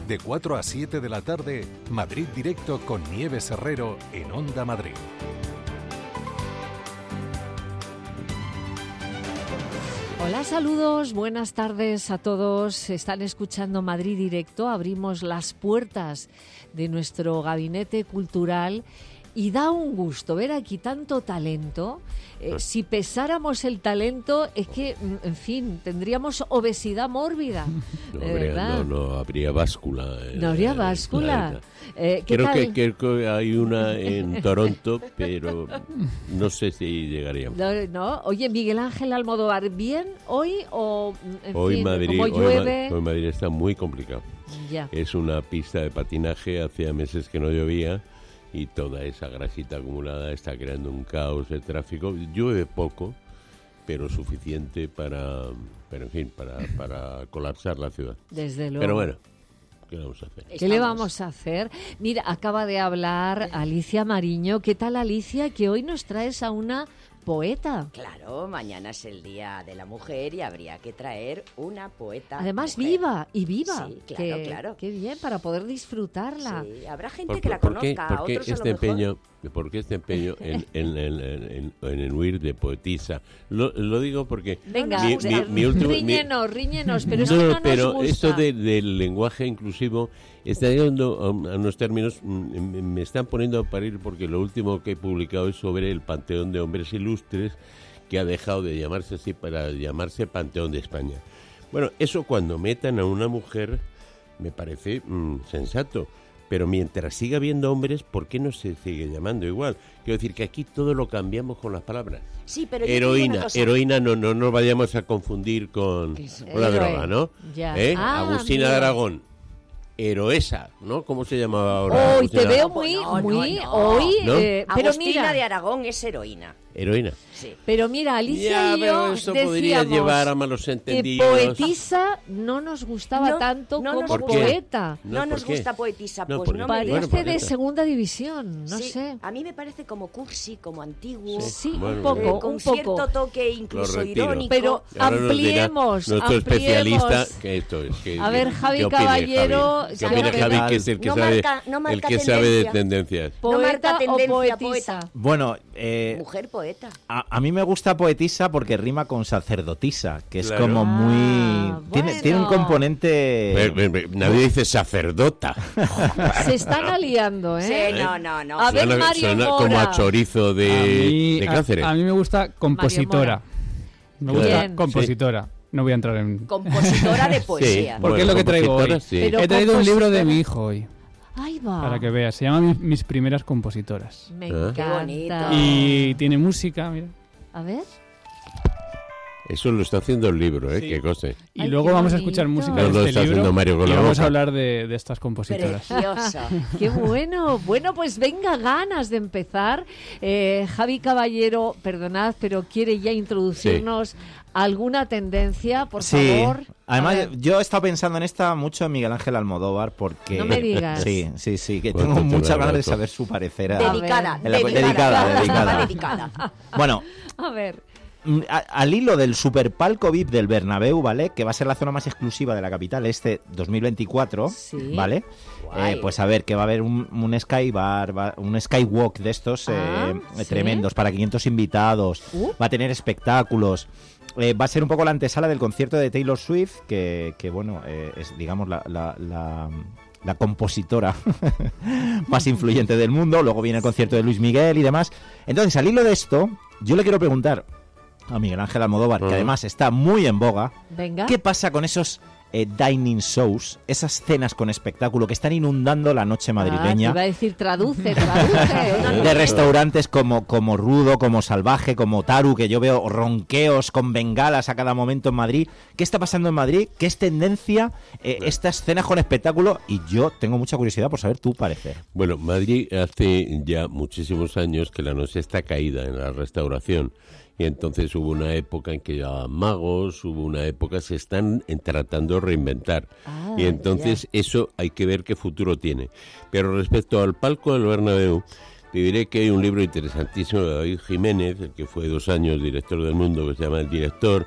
De 4 a 7 de la tarde, Madrid Directo con Nieves Herrero en Onda Madrid. Hola, saludos, buenas tardes a todos. Están escuchando Madrid Directo. Abrimos las puertas de nuestro gabinete cultural y da un gusto ver aquí tanto talento. Si pesáramos el talento, es que, en fin, tendríamos obesidad mórbida. No habría báscula. No habría báscula. Creo que hay una en Toronto, pero no sé si llegaríamos. No. Oye, Miguel Ángel Almodóvar, ¿bien hoy o hoy fin, Madrid, como llueve? Hoy Madrid está muy complicado. Ya. Es una pista de patinaje, hacía meses que no llovía y toda esa grasita acumulada está creando un caos de tráfico. Llueve poco, pero suficiente para colapsar la ciudad. Desde luego. Pero bueno, ¿qué vamos a hacer? ¿Qué le vamos a hacer? Mira, acaba de hablar Alicia Mariño. ¿Qué tal, Alicia? Que hoy nos traes a una poeta. Claro, mañana es el Día de la Mujer y habría que traer una poeta. Además, mujer. viva. Sí, claro. Qué bien, para poder disfrutarla. Sí, habrá gente que la conozca, ¿Por qué otros este a lo mejor... ¿Por qué este empeño en huir de poetisa? Lo digo porque... Venga, ríñenos, pero no, es que no pero nos gusta. esto del lenguaje inclusivo está llegando a unos términos... Me están poniendo a parir porque lo último que he publicado es sobre el Panteón de Hombres Ilustres, que ha dejado de llamarse así para llamarse Panteón de España. Bueno, eso cuando metan a una mujer me parece sensato. Pero mientras siga habiendo hombres, ¿por qué no se sigue llamando igual? Quiero decir que aquí todo lo cambiamos con las palabras. Sí, pero heroína, no nos vayamos a confundir con la droga, ¿no? Ya. Agustina de Aragón, heroesa, ¿no? ¿Cómo se llamaba ahora? Hoy te veo muy, hoy. ¿No? Pero Agustina mira, de Aragón es heroína. Heroína. Sí. Pero mira, Alicia y yo pero esto podría decíamos llevar a malos que entendidos. poetisa no nos gustaba tanto como ¿Por qué? poeta. No nos ¿por qué? gusta poetisa, No, pues porque no me Parece Bueno, de poeta. segunda división, no Sí, sé. a mí me parece como cursi, como antiguo. Sí, Bueno, un poco, con un cierto poco. toque incluso Lo retiro. irónico. Pero Ahora nos dirá ampliemos. nuestro especialista que esto es. A ver, Javi ¿qué opina, Caballero, Javi? ¿Qué opina ¿qué Javi, opina? que es el que No sabe, marca- no marca el que sabe de tendencia. tendencias? No marca ¿Poeta o tendencia, poetisa? poeta. Bueno, Mujer poeta. a mí me gusta poetisa porque rima con sacerdotisa, que es Claro. como muy... bueno. Tiene un componente... Nadie dice sacerdota. Se están aliando, ¿eh? Sí, no. A ver, Mario Suena Mora. como a chorizo de Cáceres. A mí me gusta compositora. Me gusta Bien. compositora. No voy a entrar en... Compositora de poesía. Porque es lo que traigo hoy. compositora, sí. Pero He traído un libro de compositora. mi hijo hoy, Ahí va. para que veas. Se llama Mis primeras compositoras. Me Ah. encanta. Qué bonito. Y tiene música, mira. A ver. Eso lo está haciendo el libro, Sí. que coste. Y Ay, luego qué vamos a bonito. escuchar música No de lo este está libro haciendo Mario con y la vamos boca. a hablar de estas compositoras. Precioso. Qué bueno. Bueno, pues venga, ganas de empezar. Javi Caballero, perdonad, pero quiere ya introducirnos alguna tendencia, por favor. A Además, ver. yo he estado pensando en esta mucho en Miguel Ángel Almodóvar porque... No me digas. Sí, que Bueno, tengo te muchas lo ganas de agradezco. saber su parecer. Dedicada. Dedicada. Bueno, A ver. al hilo del Superpalco VIP del Bernabéu, ¿vale? Que va a ser la zona más exclusiva de la capital 2024, Sí. ¿vale? Guay. Pues a ver, que va a haber un Skybar, un Skywalk de estos ¿sí? tremendos para 500 invitados, va a tener espectáculos. Va a ser un poco la antesala del concierto de Taylor Swift, que bueno, es digamos la compositora más influyente del mundo. Luego viene el concierto de Luis Miguel y demás. Entonces, al hilo de esto, yo le quiero preguntar a Miguel Ángel Almodóvar, que además está muy en boga, Venga. ¿qué pasa con esos dining shows, esas cenas con espectáculo que están inundando la noche madrileña? Te iba a decir traduce. De restaurantes como Rudo, como Salvaje, como Taru, que yo veo ronqueos con bengalas a cada momento en Madrid. ¿Qué está pasando en Madrid? ¿Qué es tendencia estas cenas con espectáculo? Y yo tengo mucha curiosidad por saber tu parecer. Bueno, Madrid hace ya muchísimos años que la noche está caída en la restauración. Y entonces hubo una época en que llegaban magos, hubo una época, se están tratando de reinventar. Y entonces eso hay que ver qué futuro tiene. Pero respecto al palco del Bernabéu, te diré que hay un libro interesantísimo de David Jiménez, el que fue 2 años director del Mundo, que se llama El Director,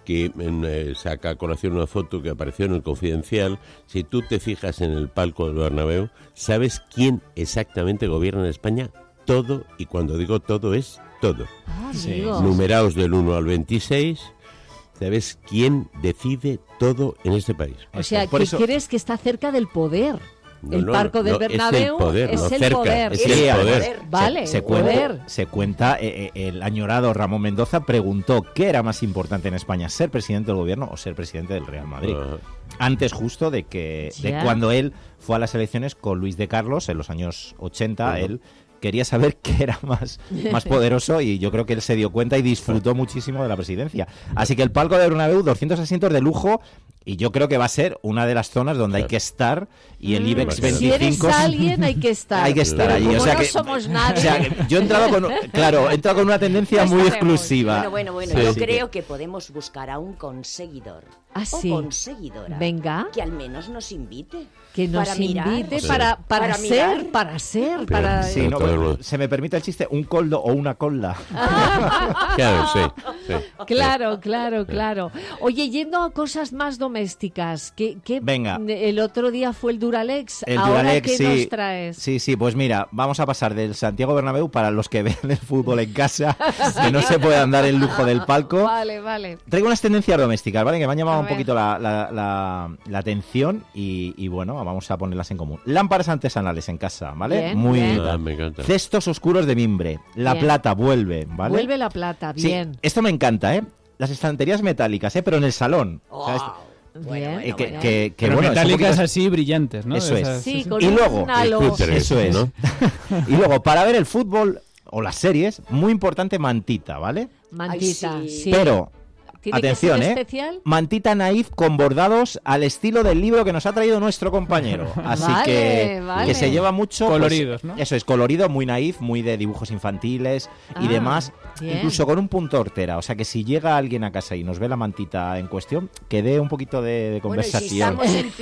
que saca a colación una foto que apareció en el Confidencial. Si tú te fijas en el palco del Bernabéu, ¿sabes quién exactamente gobierna en España? Todo, y cuando digo todo es todo. Numeraos del 1 al 26, ¿sabes quién decide todo en este país? O sea, ¿qué crees que está cerca del poder? El Parco del Bernabéu es el poder. Es el poder. Vale, se cuenta, el añorado Ramón Mendoza preguntó qué era más importante en España, ser presidente del gobierno o ser presidente del Real Madrid. Antes justo de cuando él fue a las elecciones con Luis de Carlos en los años 80, él quería saber qué era más poderoso y yo creo que él se dio cuenta y disfrutó muchísimo de la presidencia. Así que el palco de Bernabéu, 200 asientos de lujo, y yo creo que va a ser una de las zonas donde hay que estar, y el IBEX 25... Si eres alguien, hay que estar. Hay que estar allí. Como o sea no que, somos nadie. O sea, yo he entrado con una tendencia muy exclusiva. Bueno, yo creo que podemos buscar a un conseguidor o conseguidora que al menos nos invite. Que nos invite para ser. Sí, se me permite el chiste, un coldo o una colda. Claro, sí. Claro. Oye, yendo a cosas más domésticas, Venga. El otro día fue el Duralex, ¿ahora Duralex, qué nos traes? Sí, pues mira, vamos a pasar del Santiago Bernabéu para los que ven el fútbol en casa, que no se puedan dar el lujo del palco. Vale. Traigo unas tendencias domésticas, ¿vale? Que me han llamado un poquito la atención y bueno, vamos a ponerlas en común. Lámparas artesanales en casa, ¿vale? Muy bien. Me encanta. Cestos oscuros de mimbre. La plata vuelve, ¿vale? Vuelve la plata, bien. Sí, esto me encanta, ¿eh? Las estanterías metálicas, pero en el salón. Oh. O sea, Pero metálicas así brillantes, ¿no? Eso es. Sí, con y luego, eso es, ¿no? Y luego, para ver el fútbol o las series, muy importante mantita, ¿vale? Mantita, sí. Pero, atención, especial? Mantita naif con bordados al estilo del libro que nos ha traído nuestro compañero. Así que se lleva mucho... Coloridos, ¿no? Eso es, colorido, muy naif, muy de dibujos infantiles y demás. Bien. Incluso con un punto hortera. O sea que si llega alguien a casa y nos ve la mantita en cuestión, que dé un poquito de conversación. Bueno, si estamos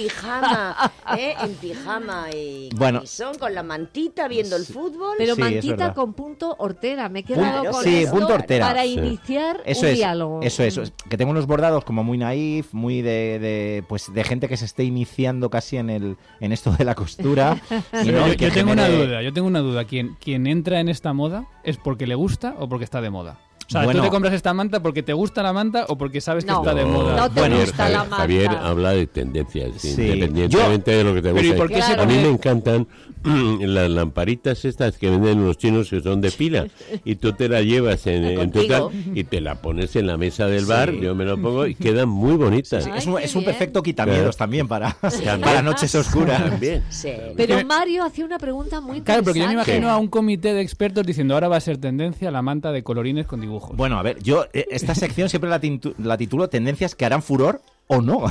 en pijama y son con la mantita viendo el fútbol. Pero mantita con punto hortera. Me he quedado con esto punto hortera. Para iniciar un diálogo. Eso es. Que tengo unos bordados como muy naif, muy de gente que se esté iniciando casi en esto de la costura. Yo tengo una duda. ¿Quién entra en esta moda es porque le gusta o porque está de moda? O sea, ¿tú te compras esta manta porque te gusta la manta o porque sabes que está de moda? No te gusta la manta. Javier habla de tendencias, independientemente de lo que te gusta. A mí me encantan las lamparitas estas que venden los chinos que son de pila y tú te la llevas en tu tal y te la pones en la mesa del bar, yo me lo pongo y quedan muy bonitas. Es un perfecto quitamiedos también para noches oscuras. También. Sí. Pero Mario hacía una pregunta muy interesante. Claro, porque yo me imagino a un comité de expertos diciendo ahora va a ser tendencia la manta de colorines con dibujos. Bueno, a ver, yo esta sección siempre la titulo Tendencias que harán furor o no.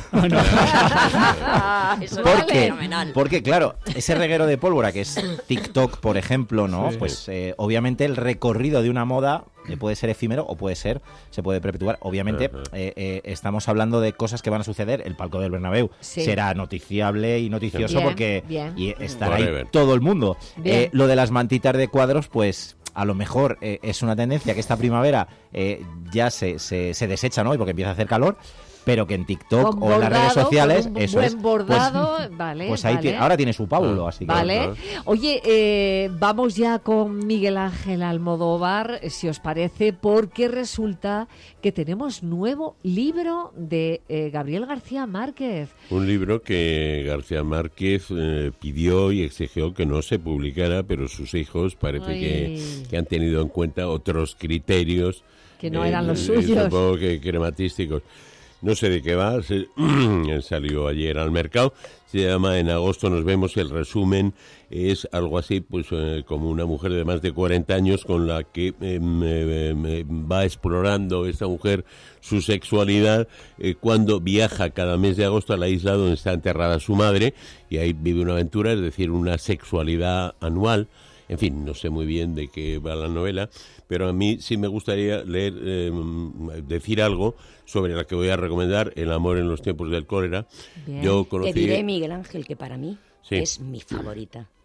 Porque claro, ese reguero de pólvora que es TikTok, por ejemplo, ¿no? Sí. Pues obviamente el recorrido de una moda puede ser efímero o se puede perpetuar. Obviamente estamos hablando de cosas que van a suceder. El palco del Bernabéu será noticiable y noticioso y estará ahí todo el mundo. Lo de las mantitas de cuadros, pues a lo mejor es una tendencia que esta primavera ya se desecha, ¿no? Porque empieza a hacer calor. Pero que en TikTok o en las redes sociales eso es bordado, pues ahí ahora tiene su Paulo, así que vale. Oye, vamos ya con Miguel Ángel Almodóvar, si os parece, porque resulta que tenemos nuevo libro de Gabriel García Márquez. Un libro que García Márquez pidió y exigió que no se publicara, pero sus hijos parece que han tenido en cuenta otros criterios que no eran los suyos, supongo que crematísticos. No sé de qué va, salió ayer al mercado, se llama En agosto nos vemos, el resumen es algo así, pues como una mujer de más de 40 años con la que va explorando esta mujer su sexualidad cuando viaja cada mes de agosto a la isla donde está enterrada su madre y ahí vive una aventura, es decir, una sexualidad anual. En fin, no sé muy bien de qué va la novela, pero a mí sí me gustaría leer, decir algo sobre la que voy a recomendar, El amor en los tiempos del cólera. Yo conocí... Te diré, Miguel Ángel, que para mí es mi favorita.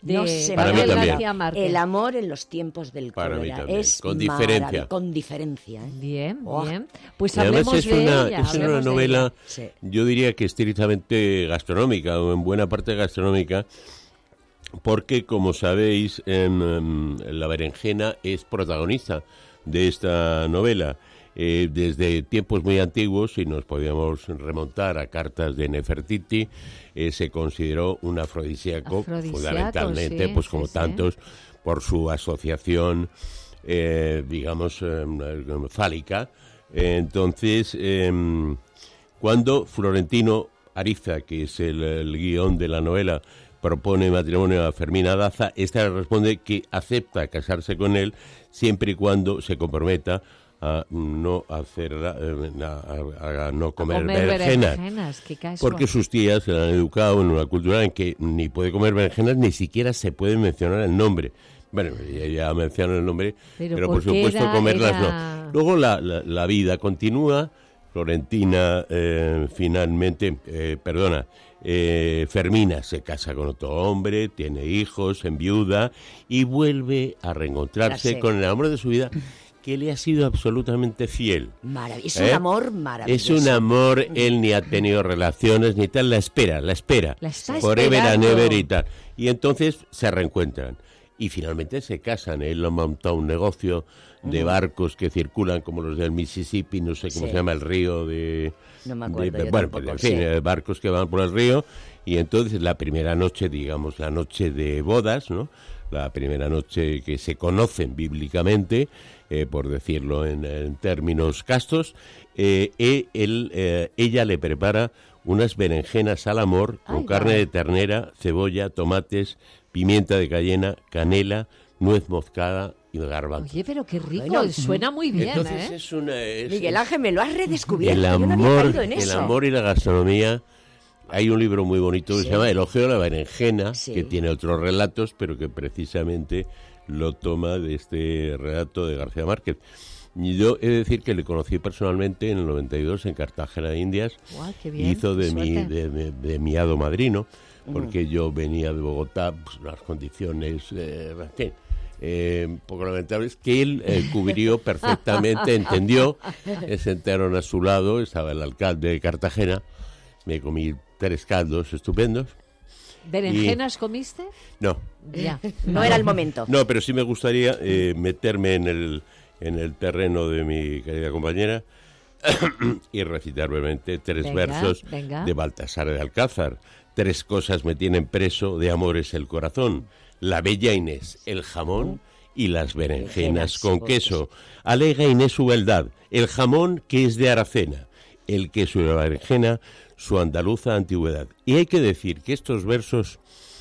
Gabriel García Márquez. El amor en los tiempos del cólera. Es con diferencia. Con diferencia. Bien. Pues hablemos de ella. Es una novela, yo diría que estrictamente gastronómica, o en buena parte gastronómica, porque, como sabéis, la berenjena es protagonista de esta novela. Desde tiempos muy antiguos, si nos podíamos remontar a cartas de Nefertiti, se consideró un afrodisíaco fundamentalmente, pues como tantos, por su asociación, digamos, fálica. Entonces, cuando Florentino Ariza, que es el guión de la novela, propone matrimonio a Fermina Daza, esta le responde que acepta casarse con él siempre y cuando se comprometa a no comer berenjenas, porque sus tías se han educado en una cultura en que ni puede comer berenjenas, ni siquiera se puede mencionar el nombre. Bueno, ya menciona el nombre, pero por supuesto comerlas no. Luego la vida continúa. Florentina finalmente, Fermina se casa con otro hombre, tiene hijos, enviuda y vuelve a reencontrarse con el amor de su vida, que le ha sido absolutamente fiel. Es un amor maravilloso. Es un amor, él ni ha tenido relaciones ni tal, la espera. Forever and ever y tal. Y entonces se reencuentran. Y finalmente se casan. Él ha montado un negocio de barcos que circulan como los del Mississippi, no sé cómo se llama el río de... No me acuerdo. Barcos que van por el río. Y entonces la primera noche, digamos, la noche de bodas, ¿no? La primera noche que se conocen bíblicamente, por decirlo en términos castos, ella le prepara unas berenjenas al amor con carne de ternera, cebolla, tomates, pimienta de cayena, canela, nuez moscada y garbanzo. Oye, pero qué rico, suena muy bien. Entonces Miguel Ángel, me lo has redescubierto. El amor y la gastronomía. Hay un libro muy bonito que se llama Elogio de la berenjena, que tiene otros relatos, pero que precisamente lo toma de este relato de García Márquez. Y yo he de decir que le conocí personalmente en el 92 en Cartagena de Indias. Wow, qué bien, hizo de mi hado madrino, porque yo venía de Bogotá, pues las condiciones, poco lamentables, que él cubrió perfectamente, entendió, se sentaron a su lado, estaba el alcalde de Cartagena, me comí 3 caldos estupendos. ¿Berenjenas comiste? No. Ya. No era el momento. No, pero sí me gustaría meterme en el terreno de mi querida compañera y recitar brevemente 3 versos de Baltasar de Alcázar. 3 cosas me tienen preso, de amores el corazón: la bella Inés, el jamón y las berenjenas con queso. Alega Inés su beldad, el jamón que es de Aracena, el queso y la berenjena su andaluza antigüedad. Y hay que decir que estos versos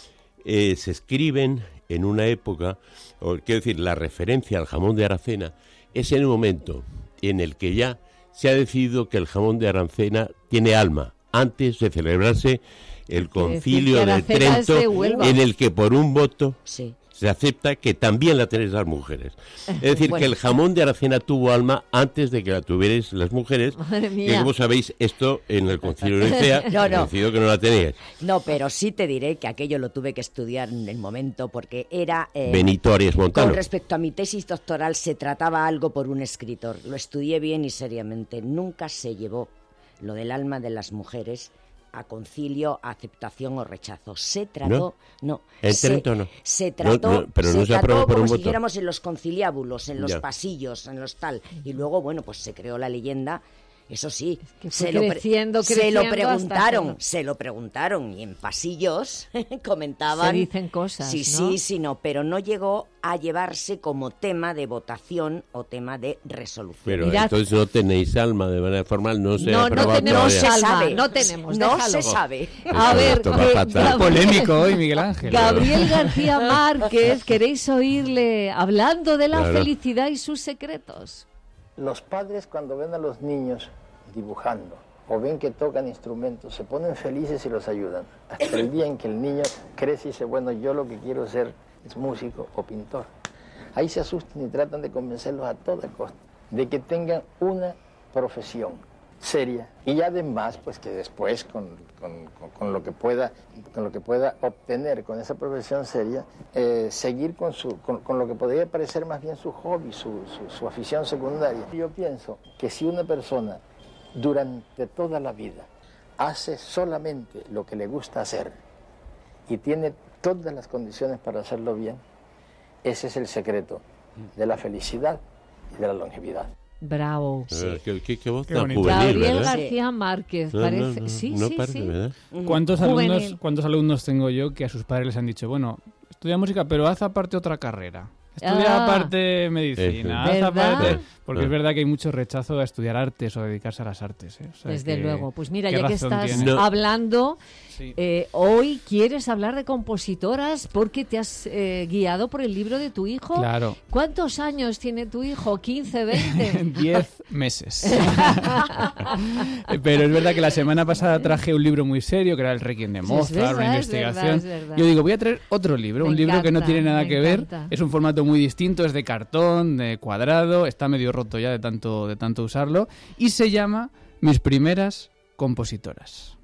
se escriben en una época, quiero decir, la referencia al jamón de Aracena es en el momento en el que ya se ha decidido que el jamón de Aracena tiene alma, antes de celebrarse el concilio de Trento, en el que por un voto se acepta que también la tenéis las mujeres. Es decir, que el jamón de Aracena tuvo alma antes de que la tuvierais las mujeres. Madre mía. Que como sabéis, esto en el concilio de Nicea decidió que no la teníais. No, pero sí te diré que aquello lo tuve que estudiar en el momento, porque era... Benito Arias Montano. Con respecto a mi tesis doctoral, se trataba algo por un escritor. Lo estudié bien y seriamente. Nunca se llevó lo del alma de las mujeres a concilio, a aceptación o rechazo. Se trató... No. ¿En Trento no? Se trató, pero no se aprobó por un voto. Como si dijéramos en los conciliábulos, en los pasillos, en los tal. Y luego, bueno, pues se creó la leyenda. Eso sí, se lo preguntaron y en pasillos comentaban. Se dicen cosas, Sí, pero no llegó a llevarse como tema de votación o tema de resolución. Pero entonces no tenéis alma de manera formal, no se ha aprobado no se sabe. No se sabe. A ver, polémico hoy, Miguel Ángel. Gabriel García Márquez, ¿queréis oírle hablando de la felicidad y sus secretos? Los padres, cuando ven a los niños dibujando o ven que tocan instrumentos, se ponen felices y los ayudan. Hasta el día en que el niño crece y dice, bueno, yo lo que quiero ser es músico o pintor. Ahí se asustan y tratan de convencerlos a toda costa de que tengan una profesión. seria, y además pues que después con lo que pueda obtener con esa profesión seria, seguir con lo que podría parecer más bien su hobby, su afición secundaria. Yo pienso que si una persona durante toda la vida hace solamente lo que le gusta hacer y tiene todas las condiciones para hacerlo bien, ese es el secreto de la felicidad y de la longevidad. Bravo. Sí. Qué voz Qué tan bonito. juvenil, Gabriel ¿verdad? García Márquez, No, parece. no, Sí, no sí, parece, sí. ¿verdad? ¿Cuántos Juvenil. alumnos tengo yo que a sus padres les han dicho, bueno, estudia música, pero haz aparte otra carrera? Estudia aparte medicina, haz ¿Verdad? aparte... Porque es verdad que hay mucho rechazo a estudiar artes o a dedicarse a las artes. O sea, Desde luego. Pues mira, ¿qué ya que razón estás tiene? No. hablando, Sí. hoy quieres hablar de compositoras porque te has guiado por el libro de tu hijo. Claro. ¿Cuántos años tiene tu hijo? ¿15, 20? 10 meses. Pero es verdad que la semana pasada traje un libro muy serio, que era el Requiem de Sí, es Mozart, verdad, una es verdad, investigación. es verdad. Yo digo, voy a traer otro libro, Me un libro que no encanta, tiene nada me que ver. encanta. Es un formato muy distinto, es de cartón, de cuadrado, está medio roto ya de tanto usarlo. Y se llama Mis primeras compositoras.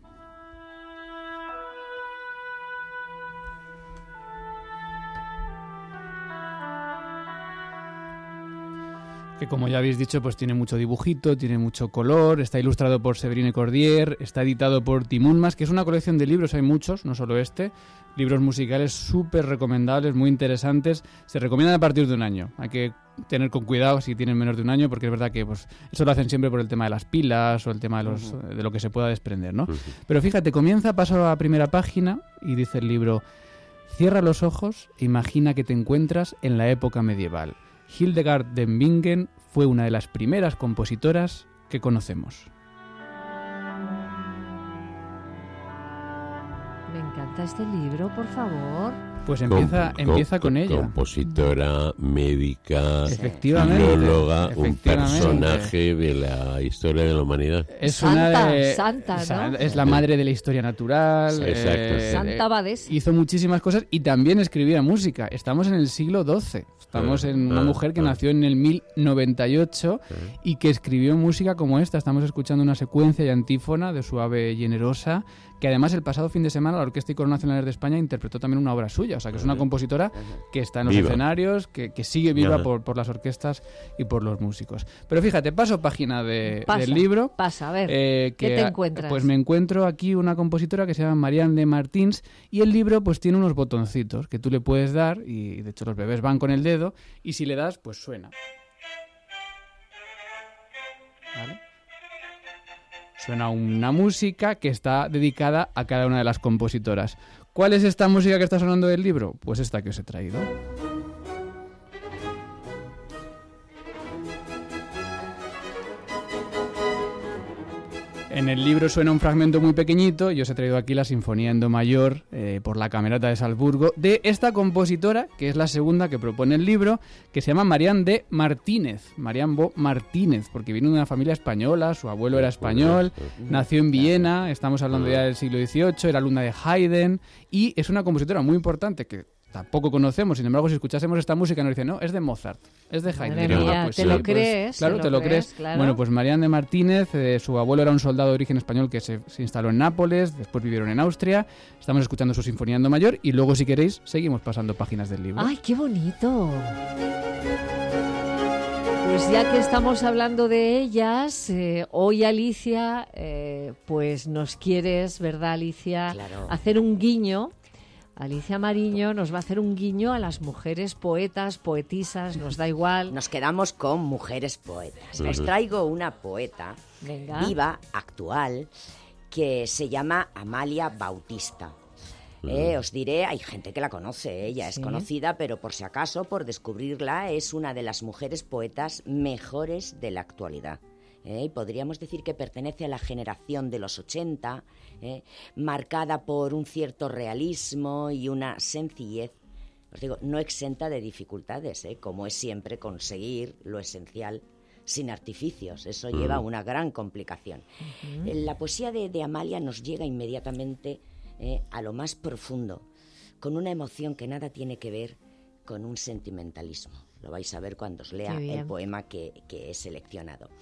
Que como ya habéis dicho, pues tiene mucho dibujito, tiene mucho color, está ilustrado por Séverine Cordier, está editado por Timunmas, que es una colección de libros, hay muchos, no solo este, libros musicales súper recomendables, muy interesantes, se recomiendan a partir de un año, hay que tener con cuidado si tienen menos de un año, porque es verdad que pues eso lo hacen siempre por el tema de las pilas o el tema de, de lo que se pueda desprender, ¿no? Pero fíjate, comienza, paso a la primera página y dice el libro: cierra los ojos e imagina que te encuentras en la época medieval. Hildegard de Bingen fue una de las primeras compositoras que conocemos. Me encanta este libro, por favor. Pues empieza con ella. Compositora, médica, Efectivamente, filóloga, un efectivamente. personaje de la historia de la humanidad. Es Santa, ¿no? Es la madre de la historia natural. Sí, exacto. Santa Abadesa. Hizo muchísimas cosas y también escribía música. Estamos en el siglo XII. Estamos en una mujer que nació en el 1098 y que escribió música como esta. Estamos escuchando una secuencia y antífona de Suave y Generosa, que además el pasado fin de semana la Orquesta y Coro Nacionales de España interpretó también una obra suya. O sea, que es una compositora que está en los escenarios, que sigue viva por las orquestas y por los músicos. Pero fíjate, paso página del libro. Pasa, a ver, ¿qué te encuentras? Pues me encuentro aquí una compositora que se llama Marianne de Martins, y el libro pues tiene unos botoncitos que tú le puedes dar, y de hecho los bebés van con el dedo, y si le das pues suena. ¿Vale? Suena una música que está dedicada a cada una de las compositoras. ¿Cuál es esta música que está sonando del libro? Pues esta que os he traído. En el libro suena un fragmento muy pequeñito, y os he traído aquí la Sinfonía en Do mayor por la Camerata de Salzburgo, de esta compositora, que es la segunda que propone el libro, que se llama Marianne de Martínez, Marianne Bo Martínez, porque viene de una familia española, su abuelo era español, nació en Viena, estamos hablando ya del siglo XVIII, era alumna de Haydn, y es una compositora muy importante que tampoco conocemos. Sin embargo, si escuchásemos esta música nos dicen, no, es de Mozart, es de Haydn. Madre mía, pues ¿te sí, lo pues, crees? claro, te lo crees. Claro. Bueno, pues Marianne de Martínez, su abuelo era un soldado de origen español que se instaló en Nápoles, después vivieron en Austria. Estamos escuchando su Sinfonía en Do mayor y luego, si queréis, seguimos pasando páginas del libro. ¡Ay, qué bonito! Pues ya que estamos hablando de ellas, hoy Alicia, pues nos quieres, ¿verdad, Alicia? Claro. Hacer un guiño. Alicia Mariño nos va a hacer un guiño a las mujeres poetas, poetisas, nos da igual. Nos quedamos con mujeres poetas. Os traigo una poeta Venga. viva, actual, que se llama Amalia Bautista. Os diré, hay gente que la conoce, ella es conocida, pero por si acaso, por descubrirla, es una de las mujeres poetas mejores de la actualidad. Y podríamos decir que pertenece a la generación de los 80, marcada por un cierto realismo y una sencillez, os digo, no exenta de dificultades, como es siempre conseguir lo esencial sin artificios. Eso lleva una gran complicación. La poesía de Amalia nos llega inmediatamente a lo más profundo, con una emoción que nada tiene que ver con un sentimentalismo. Lo vais a ver cuando os lea el poema que he seleccionado.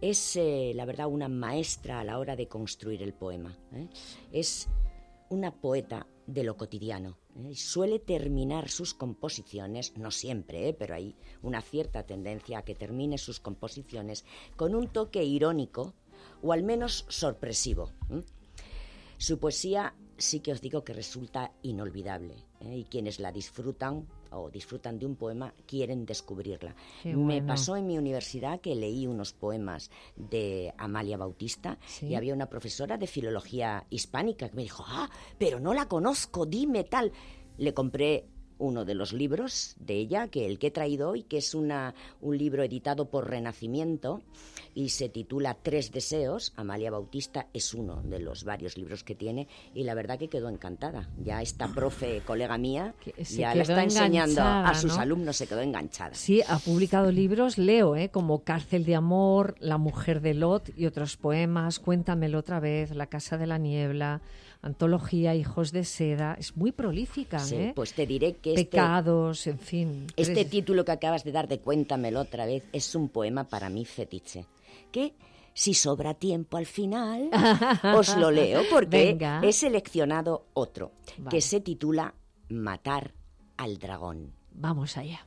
Es, la verdad, una maestra a la hora de construir el poema. Es una poeta de lo cotidiano. Suele terminar sus composiciones, no siempre, pero hay una cierta tendencia a que termine sus composiciones con un toque irónico o al menos sorpresivo. Su poesía sí que os digo que resulta inolvidable, y quienes la disfrutan o disfrutan de un poema quieren descubrirla. Me pasó en mi universidad que leí unos poemas de Amalia Bautista, ¿sí? Y había una profesora de filología hispánica que me dijo, pero no la conozco, dime tal. Le compré uno de los libros de ella, el que he traído hoy, que es un libro editado por Renacimiento y se titula Tres deseos. Amalia Bautista es uno de los varios libros que tiene y la verdad que quedó encantada. Ya esta profe, colega mía, ya la está enseñando a sus alumnos, se quedó enganchada. Sí, ha publicado libros, leo, como Cárcel de amor, La mujer de Lot y otros poemas, Cuéntamelo otra vez, La casa de la niebla, antología Hijos de seda. Es muy prolífica, Sí, pues te diré que Pecados, en fin. Este título que acabas de dar de Cuéntamelo otra vez es un poema para mí fetiche, que si sobra tiempo al final os lo leo porque he seleccionado otro, que se titula Matar al dragón. Vamos allá.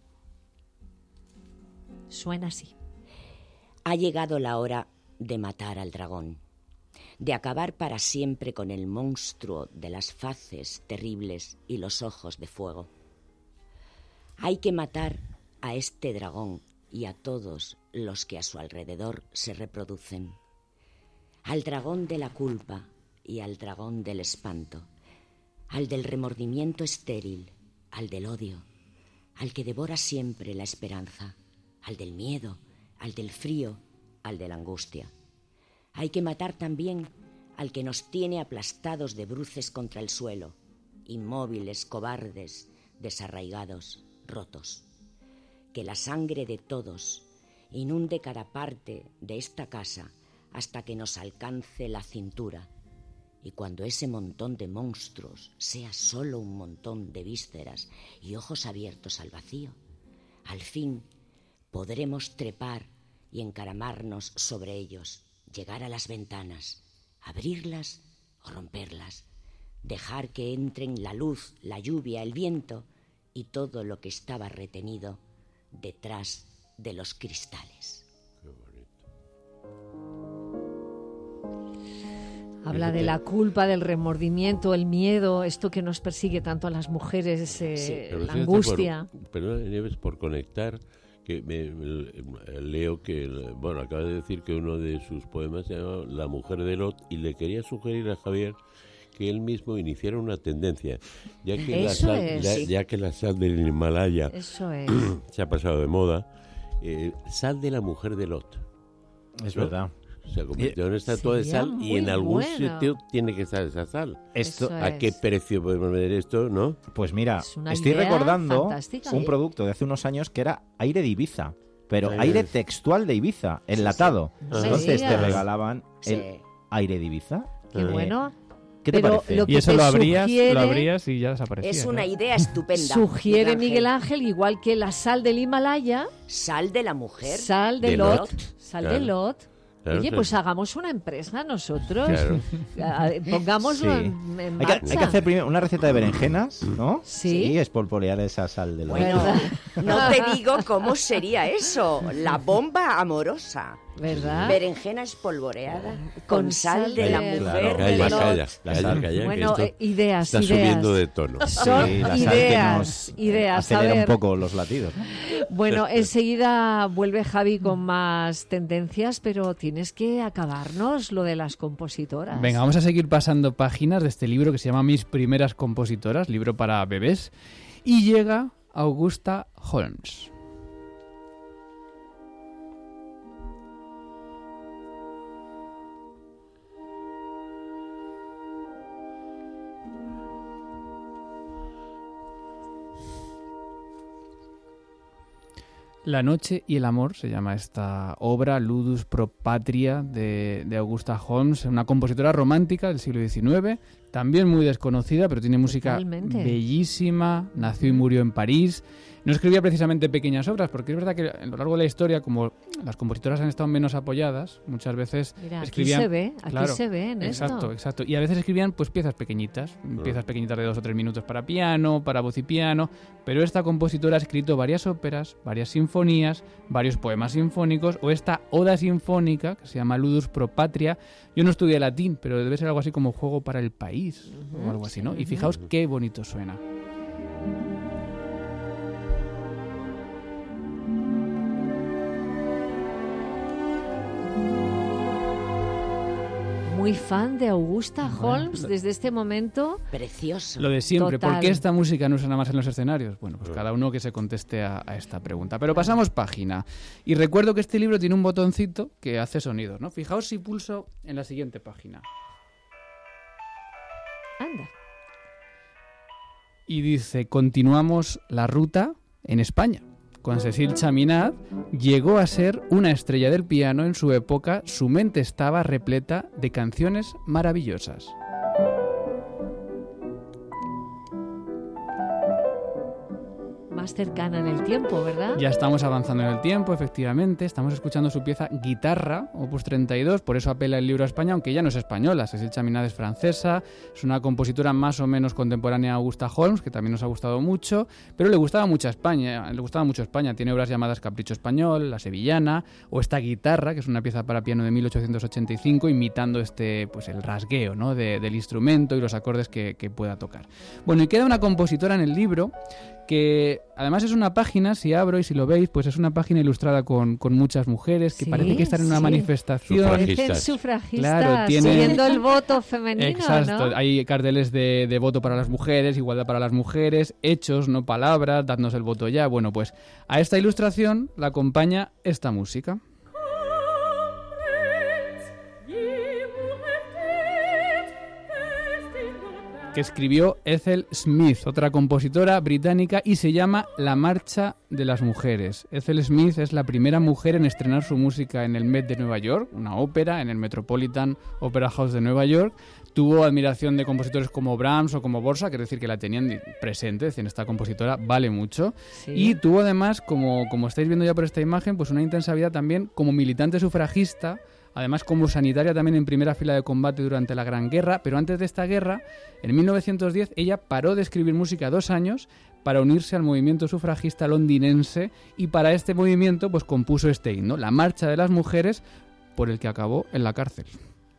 Suena así. Ha llegado la hora de matar al dragón, de acabar para siempre con el monstruo de las faces terribles y los ojos de fuego. Hay que matar a este dragón y a todos los que a su alrededor se reproducen. Al dragón de la culpa y al dragón del espanto, al del remordimiento estéril, al del odio, al que devora siempre la esperanza, al del miedo, al del frío, al de la angustia. Hay que matar también al que nos tiene aplastados de bruces contra el suelo, inmóviles, cobardes, desarraigados, rotos. Que la sangre de todos inunde cada parte de esta casa hasta que nos alcance la cintura. Y cuando ese montón de monstruos sea solo un montón de vísceras y ojos abiertos al vacío, al fin podremos trepar y encaramarnos sobre ellos, llegar a las ventanas, abrirlas o romperlas, dejar que entren la luz, la lluvia, el viento y todo lo que estaba retenido detrás de los cristales. Qué bonito. Habla de la culpa, del remordimiento, el miedo, esto que nos persigue tanto a las mujeres, la angustia. Perdón, Nieves, por conectar, que leo que, bueno, acaba de decir que uno de sus poemas se llama La mujer de Lot y le quería sugerir a Javier que él mismo iniciara una tendencia, ya que la sal del Himalaya se ha pasado de moda, sal de la mujer de Lot. Es verdad. Se convirtió en estatua de sal y en algún sitio tiene que estar esa sal. ¿A qué precio podemos vender esto, no? Pues mira, estoy recordando un producto de hace unos años que era aire de Ibiza, pero aire textual de Ibiza, enlatado. Entonces te regalaban el aire de Ibiza. Qué bueno. ¿Qué te parece? Y eso lo abrías y ya desaparecía. Es una idea estupenda. Sugiere Miguel Ángel, igual que la sal del Himalaya. Sal de la mujer. Sal de Lot. Sal de Lot. Claro, Oye, pues hagamos una empresa nosotros. Claro. Pongámoslo en marcha. Hay que hacer primero una receta de berenjenas, ¿no? Sí. Espolvorear esa sal de Lot. Bueno, no te digo cómo sería eso. La bomba amorosa. ¿Verdad? Berenjena espolvoreada con sal de la mujer Calla, de Lot. calla, bueno, que esto ideas. está subiendo de tono. Son ideas. Acelera un poco los latidos, ¿no? Bueno, enseguida vuelve Javi con más tendencias, pero tienes que acabarnos lo de las compositoras. Venga, vamos a seguir pasando páginas de este libro que se llama Mis primeras compositoras, libro para bebés, y llega Augusta Holmes. La noche y el amor se llama esta obra, Ludus pro patria, de Augusta Holmes, una compositora romántica del siglo XIX, también muy desconocida, pero tiene música bellísima, nació y murió en París, No escribía precisamente pequeñas obras, porque es verdad que a lo largo de la historia, como las compositoras han estado menos apoyadas, muchas veces escribían... Aquí se ve en esto. Exacto. Y a veces escribían pues piezas pequeñitas de 2 o 3 minutos para piano, para voz y piano, pero esta compositora ha escrito varias óperas, varias sinfonías, varios poemas sinfónicos, o esta oda sinfónica, que se llama Ludus pro Patria. Yo no estudié latín, pero debe ser algo así como Juego para el País, o algo así, ¿no? Y fijaos qué bonito suena. Muy fan de Augusta Holmes desde este momento. Precioso. Lo de siempre. Total. ¿Por qué esta música no suena más en los escenarios? Bueno, pues cada uno que se conteste a esta pregunta. Pero pasamos página. Y recuerdo que este libro tiene un botoncito que hace sonidos, ¿no? Fijaos si pulso en la siguiente página. Anda. Y dice, continuamos la ruta en España. Con Cécile Chaminade llegó a ser una estrella del piano en su época. Su mente estaba repleta de canciones maravillosas. Más cercana en el tiempo, ¿verdad? Ya estamos avanzando en el tiempo, efectivamente. Estamos escuchando su pieza Guitarra, opus 32, por eso apela el libro a España, aunque ella no es española. Cécile Chaminade es francesa, es una compositora más o menos contemporánea a Augusta Holmes, que también nos ha gustado mucho, pero le gustaba mucho España. Tiene obras llamadas Capricho Español, La Sevillana, o esta Guitarra, que es una pieza para piano de 1885, imitando el rasgueo, ¿no? del instrumento y los acordes que pueda tocar. Bueno, y queda una compositora en el libro que además es una página, si abro y si lo veis, pues es una página ilustrada con muchas mujeres que parece que están en una manifestación. Parecen sufragistas, claro, siguiendo el voto femenino, exacto, ¿no? Hay carteles de voto para las mujeres, igualdad para las mujeres, hechos, no palabras, dadnos el voto ya. Bueno, pues a esta ilustración la acompaña esta música. Que escribió Ethel Smith, otra compositora británica, y se llama La Marcha de las Mujeres. Ethel Smith es la primera mujer en estrenar su música en el Met de Nueva York, una ópera en el Metropolitan Opera House de Nueva York. Tuvo admiración de compositores como Brahms o como Borsa, que es decir, que la tenían presente, decían, esta compositora vale mucho. Sí. Y tuvo además, como estáis viendo ya por esta imagen, pues una intensa vida también como militante sufragista, además como sanitaria también en primera fila de combate durante la Gran Guerra, pero antes de esta guerra, en 1910, ella paró de escribir música 2 años para unirse al movimiento sufragista londinense, y para este movimiento pues compuso este himno, La Marcha de las Mujeres, por el que acabó en la cárcel.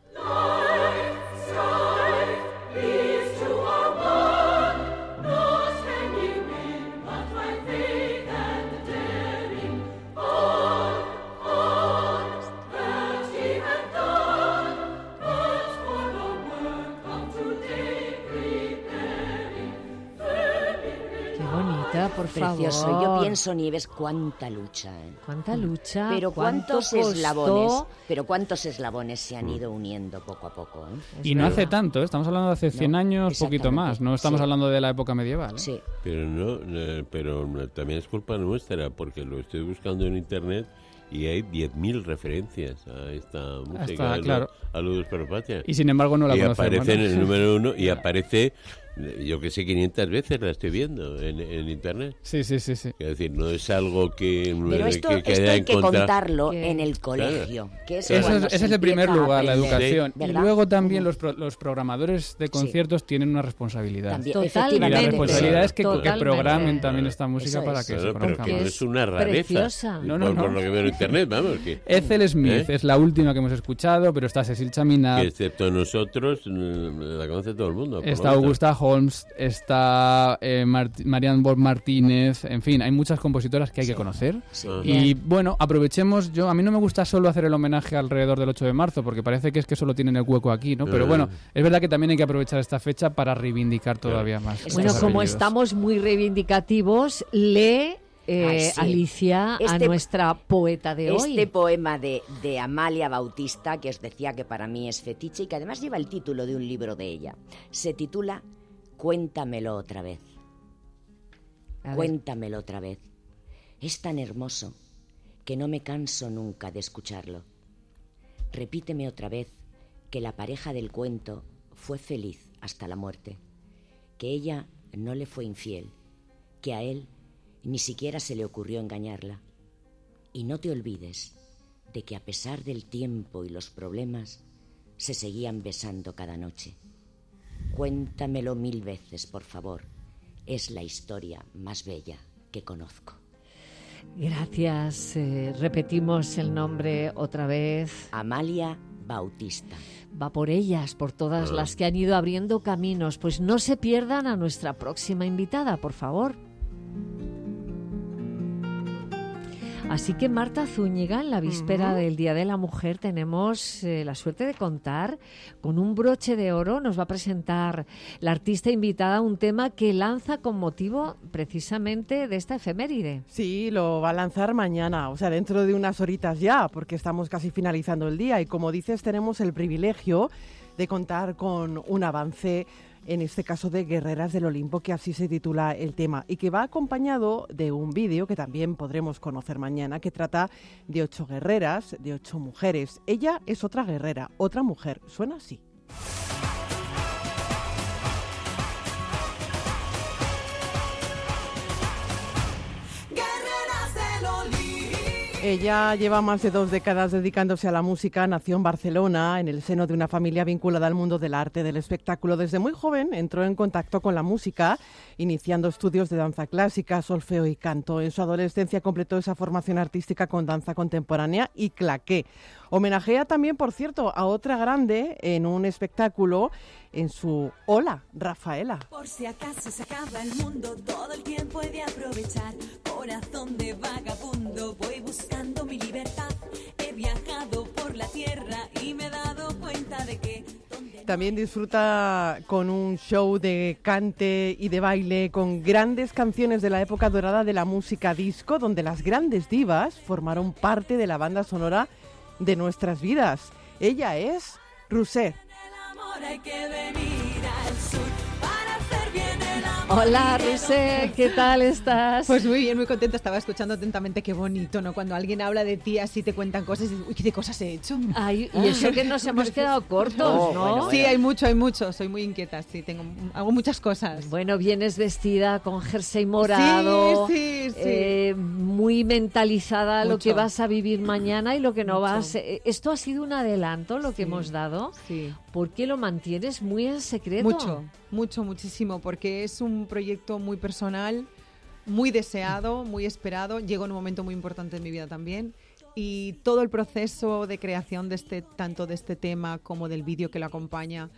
Precioso. Favor. Yo pienso, Nieves, cuánta lucha. Cuánta lucha. Pero cuántos eslabones se han ido uniendo poco a poco. Y no hace tanto, estamos hablando de hace 100 años, poquito más. No estamos hablando de la época medieval. Sí. Pero también es culpa nuestra, porque lo estoy buscando en internet y hay 10.000 referencias a esta música, a Ludus pro Patria. Y sin embargo no la conocemos. Y aparece en el número 1 y aparece, yo que sé, 500 veces la estoy viendo en internet. Sí. Es decir, no es algo que pero esto hay que contarlo en el colegio. Claro. Que es ese es el primer lugar, la educación. ¿verdad? Y luego también los programadores de conciertos tienen una responsabilidad. También, y la responsabilidad es que programen también esta música para que se conozca. Pero que no es una rareza. No. Por lo que veo en internet, vamos. Ethel Smith es la última que hemos escuchado, pero está Cécile Chaminade. Que excepto nosotros, la conoce todo el mundo. Está Augusta Holmes, está Marianne Bob Martínez, en fin, hay muchas compositoras que hay que conocer. Sí. Y bueno, aprovechemos, a mí no me gusta solo hacer el homenaje alrededor del 8 de marzo, porque parece que es que solo tienen el hueco aquí, ¿no? Pero bueno, es verdad que también hay que aprovechar esta fecha para reivindicar todavía más. Bueno, como estamos muy reivindicativos, Alicia, a nuestra poeta de hoy. Este poema de Amalia Bautista, que os decía que para mí es fetiche y que además lleva el título de un libro de ella, se titula Cuéntamelo otra vez. Cuéntamelo otra vez. Es tan hermoso que no me canso nunca de escucharlo. Repíteme otra vez que la pareja del cuento fue feliz hasta la muerte, que ella no le fue infiel, que a él Ni siquiera se le ocurrió engañarla. Y no te olvides de que a pesar del tiempo y los problemas, se seguían besando cada noche. Cuéntamelo 1000 veces, por favor. Es la historia más bella que conozco. Gracias. Repetimos el nombre otra vez. Amalia Bautista. Va por ellas, por todas las que han ido abriendo caminos. Pues no se pierdan a nuestra próxima invitada, por favor. Así que Marta Zúñiga, en la víspera del Día de la Mujer, tenemos la suerte de contar con un broche de oro. Nos va a presentar la artista invitada un tema que lanza con motivo precisamente de esta efeméride. Sí, lo va a lanzar mañana, o sea, dentro de unas horitas ya, porque estamos casi finalizando el día y como dices, tenemos el privilegio de contar con un avance, en este caso de Guerreras del Olimpo, que así se titula el tema, y que va acompañado de un vídeo que también podremos conocer mañana, que trata de 8 guerreras, de 8 mujeres. Ella es otra guerrera, otra mujer. Suena así. Ella lleva más de 2 décadas dedicándose a la música. Nació en Barcelona, en el seno de una familia vinculada al mundo del arte, del espectáculo. Desde muy joven entró en contacto con la música, iniciando estudios de danza clásica, solfeo y canto. En su adolescencia completó esa formación artística con danza contemporánea y claqué. Homenajea también, por cierto, a otra grande en un espectáculo en su Hola, Rafaela. Por si acaso se acaba el mundo, todo el tiempo he de aprovechar. Corazón de vagabundo, voy buscando mi libertad. He viajado por la tierra y me he dado cuenta de que... También disfruta con un show de cante y de baile con grandes canciones de la época dorada de la música disco, donde las grandes divas formaron parte de la banda sonora de nuestras vidas. Ella es Rousset. Hola, Rousset, ¿qué tal estás? Pues muy bien, muy contenta. Estaba escuchando atentamente. Qué bonito, ¿no? Cuando alguien habla de ti, así te cuentan cosas y dices, uy, ¿qué cosas he hecho? Ay, y eso que nos hemos quedado cortos, ¿no? Bueno. Sí, hay mucho. Soy muy inquieta, sí, hago muchas cosas. Bueno, vienes vestida con jersey morado, sí. muy mentalizada Mucho. lo que vas a vivir mañana y lo que no vas. Esto ha sido un adelanto, lo que hemos dado. Sí. ¿Por qué lo mantienes muy en secreto? Muchísimo, porque es un proyecto muy personal, muy deseado, muy esperado. Llegó en un momento muy importante en mi vida también. Y todo el proceso de creación de tanto de este tema como del vídeo que lo acompaña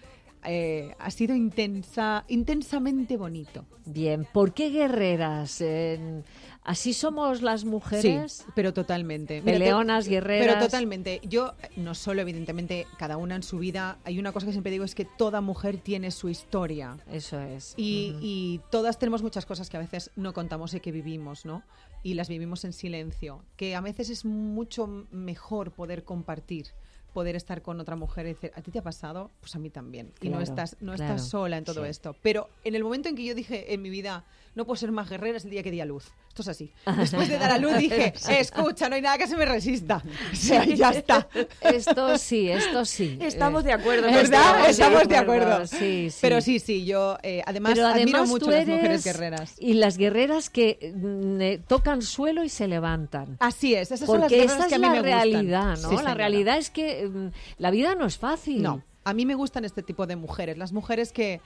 ha sido intensamente bonito. Bien, ¿por qué guerreras? ¿Así somos las mujeres? Sí, pero totalmente. Peleonas, guerreras. Pero totalmente. Yo, no solo, evidentemente, cada una en su vida, hay una cosa que siempre digo, es que toda mujer tiene su historia. Eso es. Y todas tenemos muchas cosas que a veces no contamos y que vivimos, ¿no? Y las vivimos en silencio. Que a veces es mucho mejor poder compartir, poder estar con otra mujer y decir, ¿a ti te ha pasado? Pues a mí también. Claro, y no estás sola en todo esto. Pero en el momento en que yo dije en mi vida, no puedo ser más guerrera, es el día que di a luz. Esto es así. Después de dar a luz dije, escucha, no hay nada que se me resista. O sea, ya está. Esto sí. Estamos de acuerdo. ¿Verdad? Estamos de acuerdo. Sí. Pero sí, yo además admiro mucho a las mujeres guerreras. Y las guerreras que tocan suelo y se levantan. Así es, esas son las porque guerreras esa que a es mí la me realidad, gustan. ¿no? Sí, la señora. realidad es que la vida no es fácil. No. A mí me gustan este tipo de mujeres, las mujeres que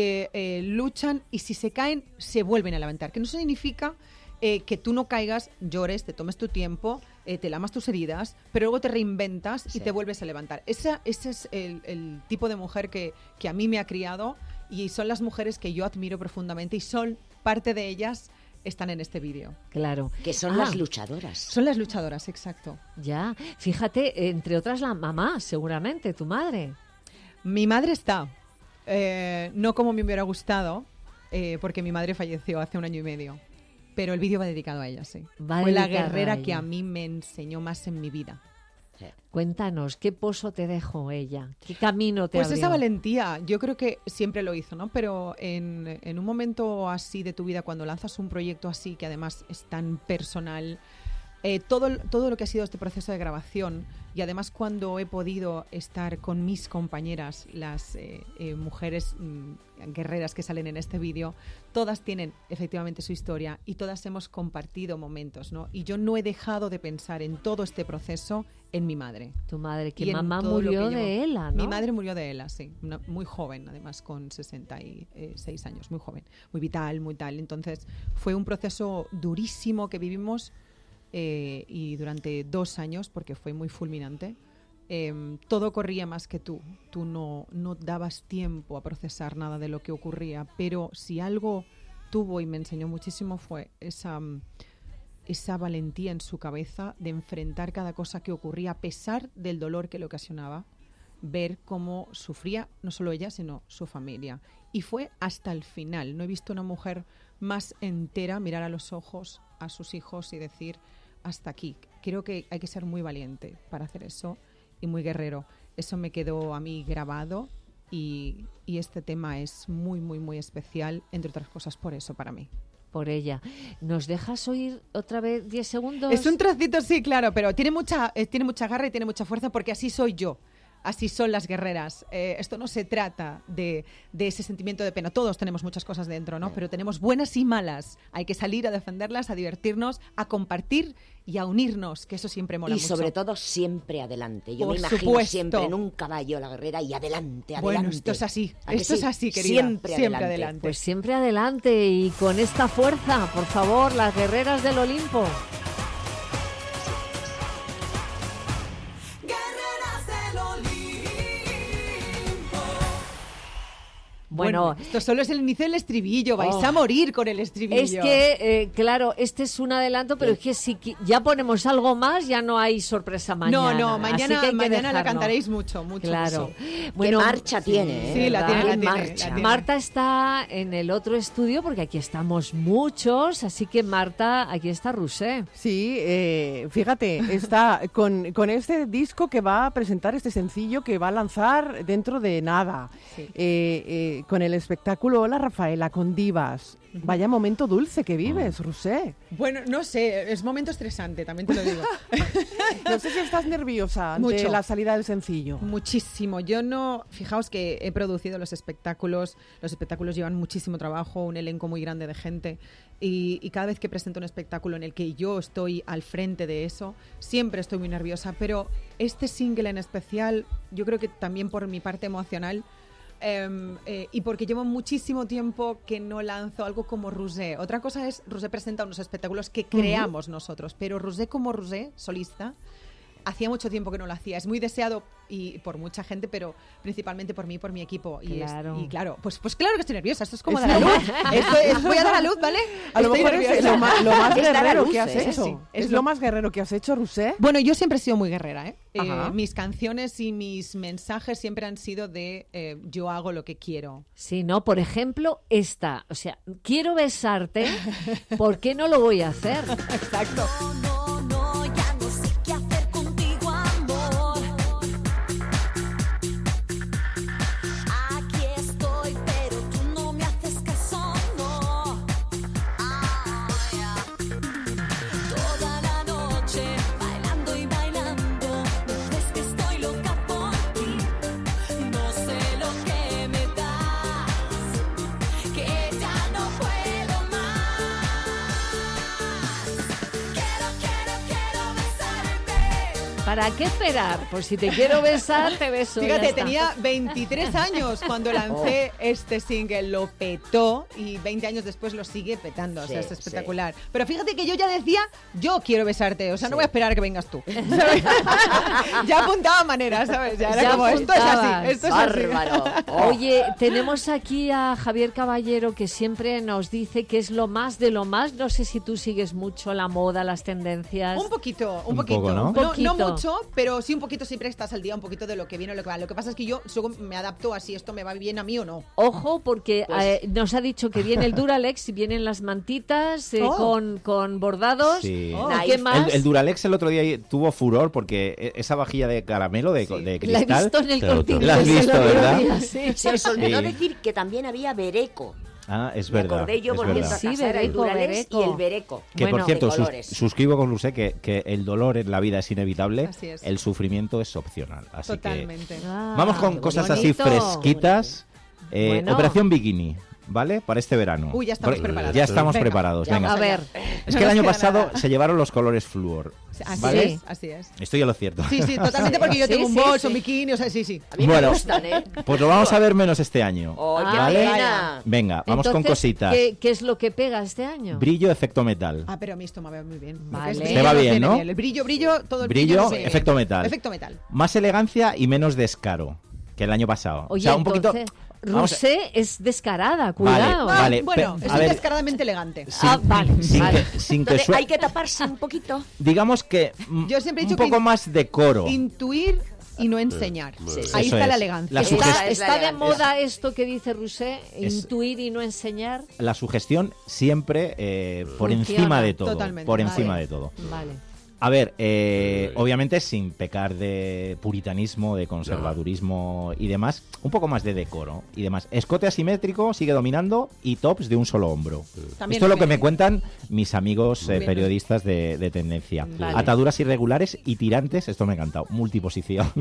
luchan y si se caen, se vuelven a levantar. Que no significa que tú no caigas, llores, te tomes tu tiempo, te lamas tus heridas, pero luego te reinventas y te vuelves a levantar. Ese es el tipo de mujer que a mí me ha criado y son las mujeres que yo admiro profundamente y son parte de ellas. Están en este vídeo. Claro. Que son las luchadoras. Son las luchadoras, exacto. Ya. Fíjate, entre otras la mamá, seguramente, tu madre. Mi madre está. No como me hubiera gustado, porque mi madre falleció hace 1 año y medio. Pero el vídeo va dedicado a ella, sí. Fue la guerrera que a mí me enseñó más en mi vida. Cuéntanos, ¿qué pozo te dejó ella? ¿Qué camino te abrió? Pues esa valentía, yo creo que siempre lo hizo, ¿no? Pero en un momento así de tu vida, cuando lanzas un proyecto así, que además es tan personal, Todo lo que ha sido este proceso de grabación, y además cuando he podido estar con mis compañeras, las mujeres guerreras que salen en este vídeo, todas tienen efectivamente su historia y todas hemos compartido momentos, ¿no? Y yo no he dejado de pensar en todo este proceso en mi madre. Tu madre, que Y en mamá todo lo que murió llevo. de ELA, ¿no? Mi madre murió de ELA, sí. Muy joven, además, con 66 años, muy joven. Muy vital, muy tal. Entonces, fue un proceso durísimo que vivimos y durante 2 años, porque fue muy fulminante. Todo corría más que tú. Tú no dabas tiempo a procesar nada de lo que ocurría. Pero si algo tuvo y me enseñó muchísimo fue esa valentía en su cabeza de enfrentar cada cosa que ocurría a pesar del dolor que le ocasionaba, ver cómo sufría no solo ella, sino su familia. Y fue hasta el final. No he visto una mujer más entera mirar a los ojos a sus hijos y decir hasta aquí. Creo que hay que ser muy valiente para hacer eso y muy guerrero. Eso me quedó a mí grabado y este tema es muy, muy, muy especial, entre otras cosas por eso para mí. Por ella. ¿Nos dejas oír otra vez 10 segundos? Es un trocito, sí, claro, pero tiene mucha garra y tiene mucha fuerza porque así soy yo. Así son las guerreras. Esto no se trata de ese sentimiento de pena. Todos tenemos muchas cosas dentro, ¿no? Pero tenemos buenas y malas. Hay que salir a defenderlas, a divertirnos, a compartir y a unirnos, que eso siempre mola mucho. Y sobre todo siempre adelante. Yo Por me imagino supuesto. siempre en un caballo la guerrera y adelante, adelante. Bueno, esto es así. ¿A que Esto sí? es así, querida. Siempre Siempre adelante. adelante. Pues siempre adelante y con esta fuerza, por favor, las guerreras del Olimpo. Guerreras del Olimpo. Bueno, esto solo es el inicio del estribillo. Vais a morir con el estribillo. es que, claro, este es un adelanto, pero es que si ya ponemos algo más, ya no hay sorpresa mañana. No, Así que hay que mañana la dejarlo. cantaréis mucho. Claro. Mucho. Bueno, Qué marcha tiene, ¿eh? Sí, la ¿verdad? tiene, la Qué tiene, marcha. la tiene. Marta está en el otro estudio porque aquí estamos muchos, así que Marta, aquí está Rusé. Sí, fíjate, está con este disco que va a presentar, este sencillo que va a lanzar dentro de nada. Sí. Con el espectáculo Hola Rafaela, con Divas. Vaya momento dulce que vives, Rusé. Bueno, no sé, es momento estresante, también te lo digo. No sé si estás nerviosa ante Mucho. la salida del sencillo. Muchísimo. Yo no... Fijaos que he producido los espectáculos. Los espectáculos llevan muchísimo trabajo, un elenco muy grande de gente. Y cada vez que presento un espectáculo en el que yo estoy al frente de eso, siempre estoy muy nerviosa. Pero este single en especial, yo creo que también por mi parte emocional, y porque llevo muchísimo tiempo que no lanzo algo como Rusé. Otra cosa es, Rusé presenta unos espectáculos que creamos nosotros, pero Rusé como Rusé, solista, hacía mucho tiempo que no lo hacía. Es muy deseado y por mucha gente, pero principalmente por mí y por mi equipo. Claro. Y claro, pues claro que estoy nerviosa. Esto es como dar a luz. Voy a dar a luz, ¿vale? A lo Estoy mejor es nerviosa. lo más Es dar a guerrero luz, que has ¿eh? hecho. Sí, Es lo más guerrero que has hecho, Rusé. Bueno, yo siempre he sido muy guerrera, ¿eh? Ajá. Mis canciones y mis mensajes siempre han sido de yo hago lo que quiero. Sí, ¿no? Por ejemplo, esta. O sea, quiero besarte, ¿por qué no lo voy a hacer? Exacto. No, no, ya no sé qué hacer contigo, amor. Aquí estoy, pero tú no me haces caso, no. Toda la noche bailando y bailando. Ves que estoy loca por ti. No sé lo que me das, que ya no puedo más. Quiero besarte. ¿Para qué esperar? Pues si te quiero besar, te beso. ya Fíjate, está. tenía 23 años cuando lancé este single, lo petó y 20 años después lo sigue petando, o sea, Sí, es espectacular. Pero fíjate que yo ya decía, yo quiero besarte, o sea, no voy a esperar a que vengas tú. ¿Sabes? Ya apuntaba maneras, ¿sabes? Ya era Ya como, esto es apuntabas. así, esto es así. Bárbaro. Oye, tenemos aquí a Javier Caballero que siempre nos dice que es lo más de lo más. No sé si tú sigues mucho la moda, las tendencias. Un poquito, Un poquito. poco, ¿no? No Poquito. mucho, pero sí un poquito, siempre estás al día, un poquito de lo que viene o lo que va. Lo que pasa es que yo luego me adapto a si esto me va bien a mí o no. Ojo, porque nos ha dicho que viene el Duralex y vienen las mantitas Oh. con bordados. Sí. Oh, Nice. ¿qué más? El Duralex el otro día tuvo furor porque esa vajilla de caramelo de La he cristal. visto en el Claro, Corte claro. La has Inglés el visto, otro ¿verdad? día, sí. Se os olvidó Sí. decir que también había Bereco. es Me verdad. acordé yo es volviendo verdad. a casa, Sí, era el Bereco, Duralex Bereco. y el Bereco. Que por cierto, de colores. suscribo con Lucé que el dolor en la vida es inevitable, Así es. el sufrimiento es opcional. Así Totalmente. Ah, que vamos con qué cosas bonito. así fresquitas. Bueno. Operación Bikini, ¿vale? Para este verano. Uy, ya estamos Porque- preparados. Ya estamos Venga, preparados, ya venga. A vamos allá. ver, Es que el No año nos queda pasado nada. se llevaron los colores flúor. Así ¿vale? es, así es. Estoy a lo cierto. Sí, totalmente, porque yo Sí, tengo un sí, bolso, sí. un bikini, o sea, sí. A mí Bueno. me gustan, ¿eh? Pues lo vamos a ver menos este año. ¡Oh, qué ¿vale? pena! Venga, vamos con entonces, cositas. ¿qué es lo que pega este año? Brillo, efecto metal. Ah, pero a mí esto me va muy bien. Lo que Vale. es Te brillo va nos bien, viene ¿no? El brillo, todo el Brillo, nos viene efecto bien. metal. Efecto metal. Más elegancia y menos descaro que el año pasado. Oye, o sea, un poquito. entonces, vamos a- Rosé es descarada, cuidado. Vale. Bueno, pe- es a ver, descaradamente elegante. Vale, sin vale. sin que Entonces, sue- hay que taparse un poquito. digamos que Yo siempre he dicho un poco que más decoro. Intuir y no enseñar. Sí, sí. Ahí Eso está la es. elegancia. La Esa sugestión- es la ¿Está de elegancia. moda esto que dice Rosé? Es- Intuir y no enseñar. La sugestión siempre por Funciona. encima de todo. Totalmente. Por Vale. encima de todo. Vale. A ver, obviamente sin pecar de puritanismo, de conservadurismo y demás, un poco más de decoro y demás. Escote asimétrico sigue dominando y tops de un solo hombro. También Esto es lo nos que me viene. cuentan mis amigos Bien. periodistas de tendencia. Vale. Ataduras irregulares y tirantes, esto me ha encantado. Multiposición.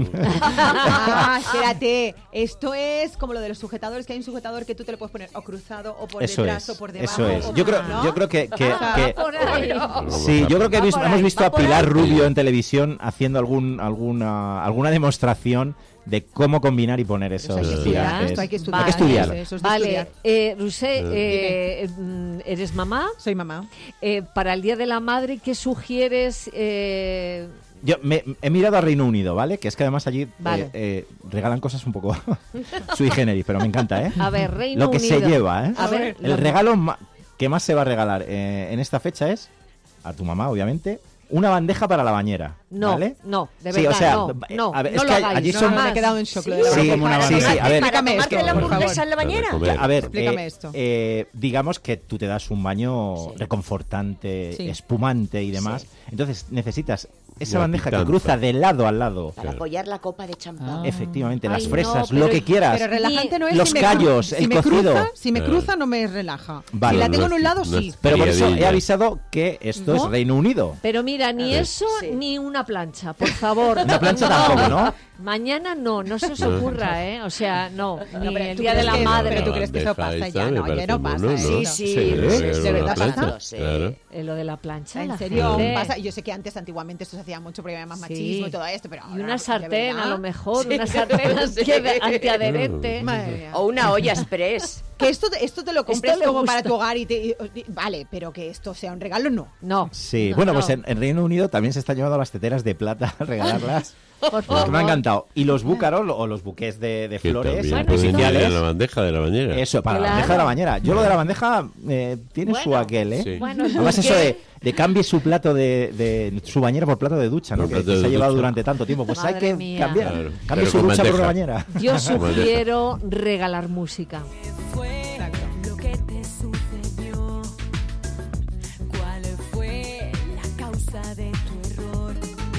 Ah, espérate. Esto es como lo de los sujetadores, que hay un sujetador que tú te lo puedes poner o cruzado o por Eso detrás es. o por debajo. Eso es. o Yo creo, ¿no? yo creo que Por ahí. sí, yo creo que Va por ahí, hemos visto va a por Pilar ahí. Rubio en televisión haciendo alguna demostración de cómo combinar y poner esos hay que estudiar, tirantes. esto hay que estudiar. Hay que estudiar. Eso es de Vale, estudiar. Rosé, ¿eres mamá? Soy mamá. Para el Día de la Madre, ¿qué sugieres? Yo he mirado a Reino Unido, ¿vale? Que es que además allí Vale. regalan cosas un poco sui generis, pero me encanta, ¿eh? A ver, Reino Lo que Unido. se lleva, ¿eh? A ver, El regalo que más se va a regalar en esta fecha es, a tu mamá, obviamente, una bandeja para la bañera, No, ¿vale? no, de Sí, verdad, o sea, no, a ver, no es lo que hagáis. allí No, son... me he quedado en shock. Lo de la Sí, bandeja. sí, sí, a ver. Para Explícame tomarte esto, la por hamburguesa favor. en la bañera. Para comer. A ver, Explícame esto. digamos que tú te das un baño reconfortante, Sí. espumante y demás. Entonces necesitas esa Una bandeja que pitanza. cruza de lado al lado. Para apoyar la copa de champán. Efectivamente, Ay, las no, fresas, pero- lo que quieras. Pero relajante no es Los si me callos, cru- el si me cocido. cruza, si me cruza no me relaja. Vale. Si la No, tengo en no un es- lado, no sí. es- Pero por eso he Friadilla. avisado que esto es ¿No? Reino Unido. Pero mira, ni eso Sí. ni una plancha, por favor. Una plancha tampoco, ¿no? Mañana no se os ocurra, ¿eh? O sea, no, ni pero el ¿tú Día de crees la que- Madre. pero tú crees que eso bandeja pasa esta ya? me No, ya parece no pasa mono, eso. ¿no? Sí, sí, Sí, ¿de verdad la pasa? plancha, Sí. claro. Lo de la plancha. En la serio, gente. pasa. Yo sé que antes, antiguamente, esto se hacía mucho porque había más Sí. machismo y todo esto, pero Y ahora, una ¿de sartén, verdad? a lo mejor, Sí. una sartén Sí. antiadherente. Madre mía. O una olla express. Que esto te lo compres Esto le como gusta. para tu hogar vale, pero que esto sea un regalo, no. No. Sí, no, bueno, no. pues en Reino Unido también se están llevando las teteras de plata a regalarlas. Por Que me ha favor. encantado. Y los búcaros o los buques de Que flores también Bueno, pueden ir artificiales. en la bandeja de la bañera. Eso, para la Claro. bandeja de la bañera. Yo lo de la bandeja tiene su Bueno. aquel, ¿eh? Sí. Bueno, el Además buque- eso de cambie su plato de su bañera por plato de ducha, ¿no? Por Que plato de se ha llevado ducha. durante tanto tiempo. Pues hay Madre que mía. cambiar. Claro. Cambie Pero su con ducha por una bandeja. bañera. Yo sugiero regalar música. Fue lo que te sucedió. ¿Cuál fue la causa de tu error?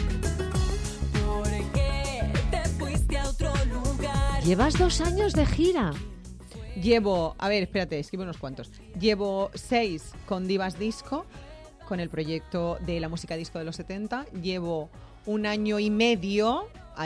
¿Por qué te fuiste a otro lugar? Llevas 2 años de gira. Llevo, a ver, espérate, escribo unos cuantos. Llevo 6 con Divas Disco, con el proyecto de la música disco de los 70. Llevo 1 año y medio,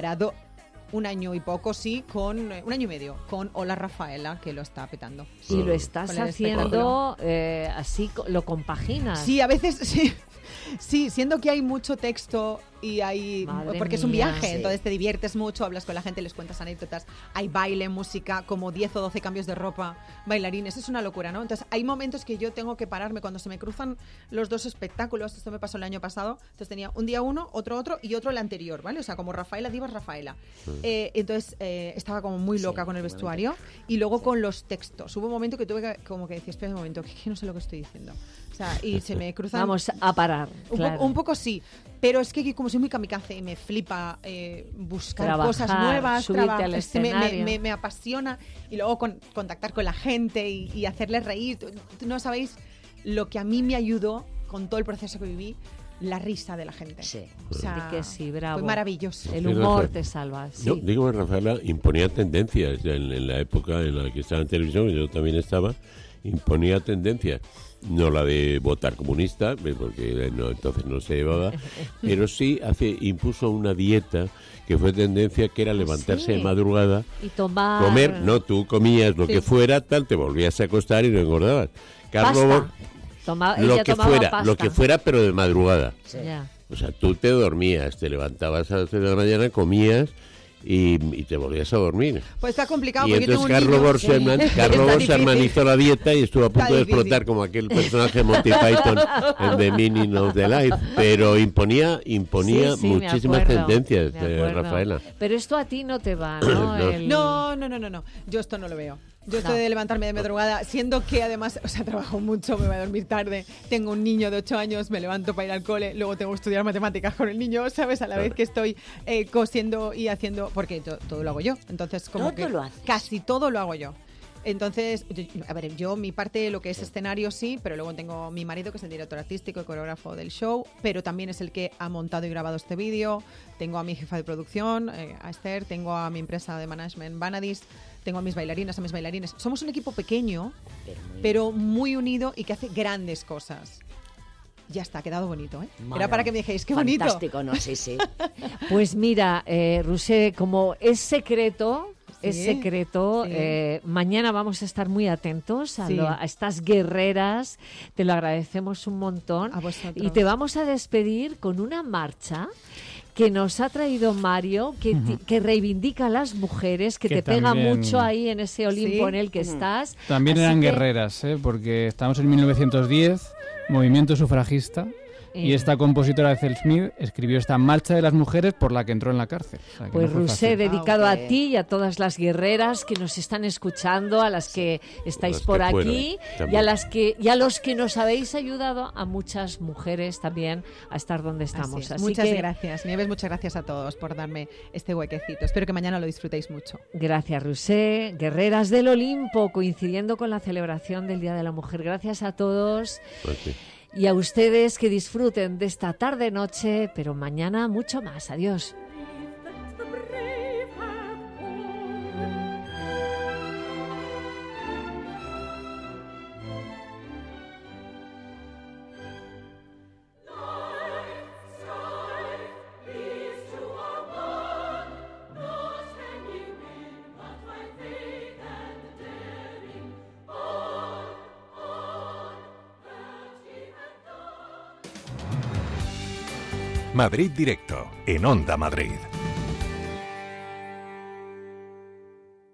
un año y poco, sí, con 1 año y medio, con Hola Rafaela, que lo está petando. Y lo estás Con el haciendo así, lo compaginas. Sí, a veces sí. Sí, siendo que hay mucho texto y hay... Madre porque es un mía. viaje, Sí. entonces te diviertes mucho, hablas con la gente, les cuentas anécdotas, hay baile, música, como 10 o 12 cambios de ropa, bailarines, es una locura, ¿no? Entonces hay momentos que yo tengo que pararme cuando se me cruzan los dos espectáculos, esto me pasó el año pasado, entonces tenía un día uno, otro y otro el anterior, ¿vale? O sea, como Rafaela, Divas, Rafaela. Entonces estaba como muy loca con el vestuario y luego con los textos. Hubo un momento que tuve que, como que decía, espera un momento, que no sé lo que estoy diciendo. O sea, y se me cruzan... Vamos a parar. Claro. Un poco sí, pero es que como soy muy kamikaze y me flipa buscar Trabajar, cosas nuevas, subirte al es que me escenario. apasiona y luego contactar con la gente y hacerles reír. No sabéis lo que a mí me ayudó con todo el proceso que viví, la risa de la gente. Sí. O sea, Di que sí, bravo. fue maravilloso. El Sí, humor Rafael. te salva. Sí. No, digo que Rafaela imponía tendencias en la época en la que estaba en televisión, yo también estaba, imponía tendencias. No la de votar comunista, porque entonces no se llevaba, pero sí impuso una dieta que fue tendencia, que era levantarse de madrugada y tomar... comer, no, tú comías lo que fuera, tal, te volvías a acostar y no engordabas. Carlos, lo que fuera, pero de madrugada. Sí. O sea, tú te dormías, te levantabas a las 3 de la mañana, comías y te volvías a dormir. Pues está complicado. Y porque entonces tengo un Carlos Borserman hizo la dieta y estuvo a punto de explotar como aquel personaje de Monty Python en The Meaning of the Life. Pero imponía muchísimas tendencias, Rafaela. Pero esto a ti no te va, ¿no? No. Yo esto no lo veo. Yo estoy de levantarme de madrugada, siendo que además, trabajo mucho, me voy a dormir tarde, tengo un niño de 8 años, me levanto para ir al cole, luego tengo que estudiar matemáticas con el niño, ¿sabes? A la vez que estoy cosiendo y haciendo, porque todo lo hago yo, entonces como que casi todo lo hago yo. Entonces, yo mi parte, lo que es escenario sí, pero luego tengo mi marido, que es el director artístico y coreógrafo del show, pero también es el que ha montado y grabado este vídeo, tengo a mi jefa de producción, a Esther, tengo a mi empresa de management, Vanadis, tengo a mis bailarinas, a mis bailarines. Somos un equipo pequeño, pero muy unido y que hace grandes cosas. Ya está, ha quedado bonito, ¿eh? Bueno, era para que me dijéis, qué bonito. Fantástico, ¿no? Sí. Pues mira, Roser, como es secreto... mañana vamos a estar muy atentos a estas guerreras, te lo agradecemos un montón y te vamos a despedir con una marcha que nos ha traído Mario, que reivindica a las mujeres, que te pega mucho ahí en ese Olimpo en el que estás. También eran guerreras, porque estamos en 1910, movimiento sufragista. Y esta compositora de Smith escribió esta marcha de las mujeres por la que entró en la cárcel. O sea, pues Roser, dedicado a ti y a todas las guerreras que nos están escuchando, a las que estáis por aquí y a los que nos habéis ayudado, a muchas mujeres también a estar donde estamos. Así muchas gracias, Nieves, muchas gracias a todos por darme este huequecito. Espero que mañana lo disfrutéis mucho. Gracias, Roser. Guerreras del Olimpo, coincidiendo con la celebración del Día de la Mujer. Gracias a todos. Gracias. Y a ustedes, que disfruten de esta tarde-noche, pero mañana mucho más. Adiós. Madrid Directo, en Onda Madrid.